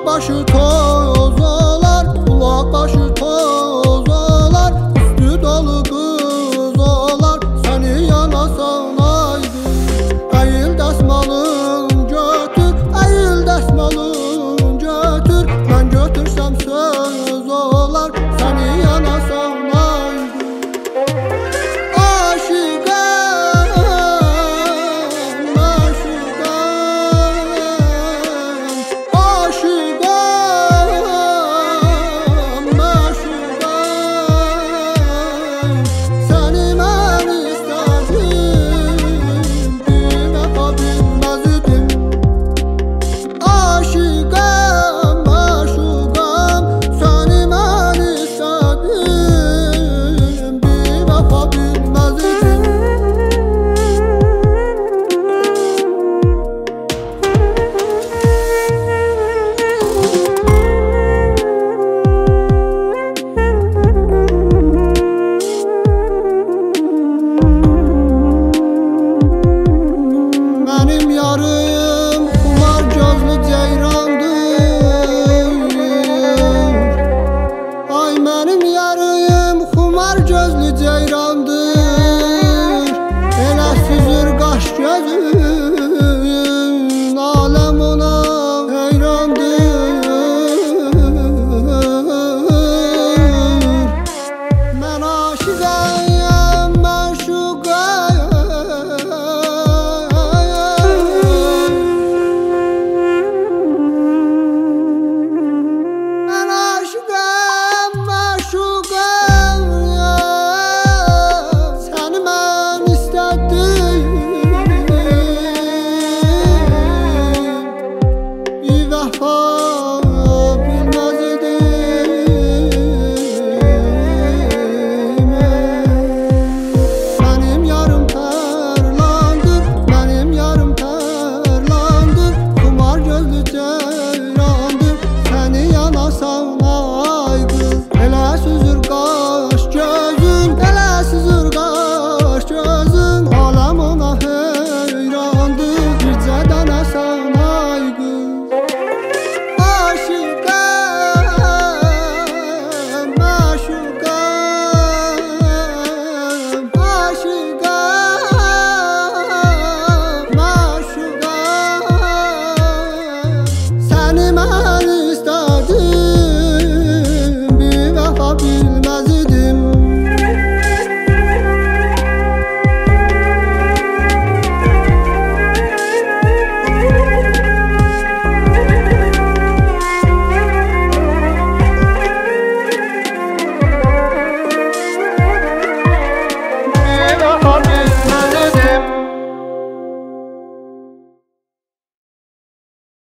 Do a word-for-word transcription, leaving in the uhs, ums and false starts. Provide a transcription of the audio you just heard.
başı toz olar, ulaq başı toz olar, üstü dolu kız olar, seni yanasan aydın. Əyil dəsmalın götür, əyil dəsmalın götür, mən götürsəm söz olar, seni yanasan aydın. Aşıqam, aşıqam, aşıqam, aşıqam, səni mən istədim, bir dəfə bilməz idim. Aşıqam, aşıqam, səni mən istədim, bir dəfə bilməz idim. Mənim yarım xumar gözlü ceyrandır. Ay mənim yarım xumar gözlü ceyran.